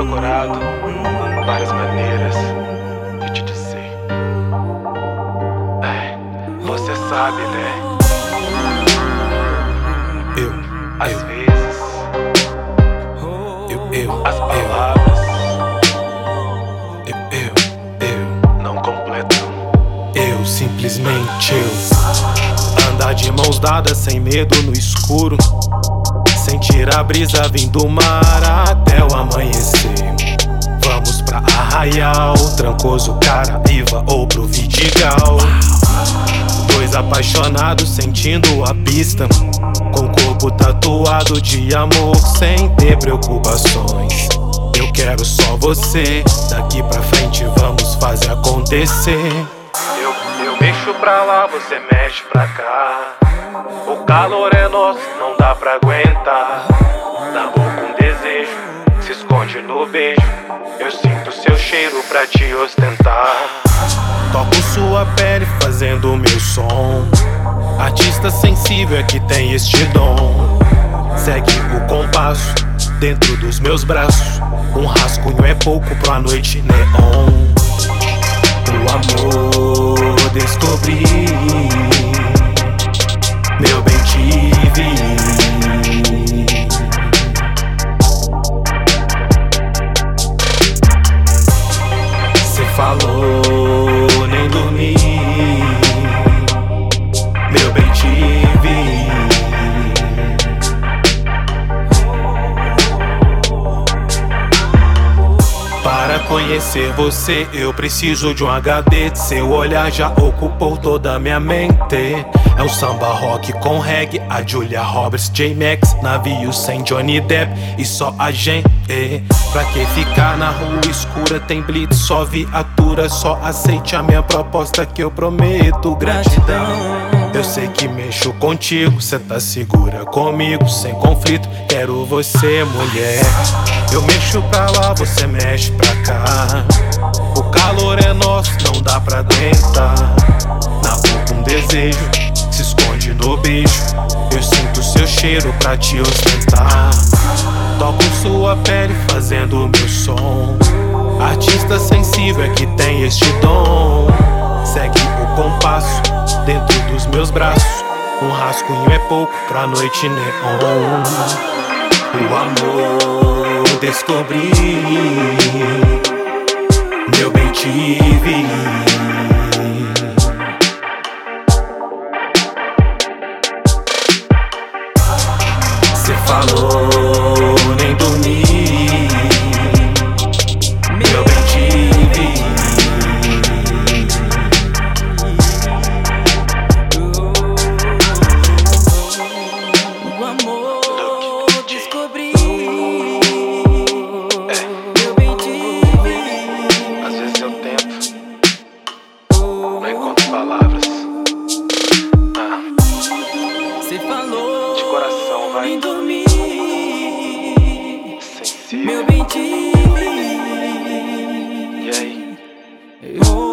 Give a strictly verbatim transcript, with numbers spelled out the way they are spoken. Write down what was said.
procurado várias maneiras de te dizer. É, você sabe, né? Eu, Às eu, vezes, eu, eu, as palavras eu, eu, eu, não completam. eu, simplesmente eu. Andar de mãos dadas sem medo no escuro, sentir a brisa vindo do mar até o amanhecer. Vamos pra Arraial, Trancoso, Caraíva ou pro Vidigal. Dois apaixonados sentindo a pista, com o corpo tatuado de amor sem ter preocupações. Eu quero só você, daqui pra frente vamos fazer acontecer. Eu, eu mexo pra lá, você mexe pra cá. O calor é nosso, não dá pra aguentar. Na boca um desejo, se esconde no beijo. Eu sinto seu cheiro pra te ostentar. Toco sua pele fazendo o meu som. Artista sensível é que tem este dom. Segue o compasso dentro dos meus braços. Um rascunho é pouco pra noite neon. O amor descobri, meu bem te vi. Cê falou, nem dormi, meu bem te vi. Para conhecer você eu preciso de um H D. Seu olhar já ocupou toda a minha mente. É um samba rock com reggae, a Julia Roberts, J-Max, navio sem Johnny Depp e só a gente. Pra que ficar na rua escura, tem blitz, só viatura. Só aceite a minha proposta que eu prometo gratidão. Eu sei que mexo contigo, cê tá segura comigo, sem conflito, quero você, mulher. Eu mexo pra lá, você mexe pra cá. O calor é nosso, não dá pra aguentar. Na boca um desejo, se esconde no beijo. Eu sinto seu cheiro pra te ostentar. Toco sua pele fazendo o meu som. Artista sensível é que tem este dom. Segue o compasso dentro dos meus braços. Um rascunho é pouco pra noite neon. O amor descobri, meu bem te vi. Cê falou, nem dormi, meu bem te vi. O amor descobri, meu bem te vi. Às vezes eu tento, não encontro palavras. Ah, Cê falou, de coração vai, nem dormi, sensível. meu bem te vi. E aí? Oh.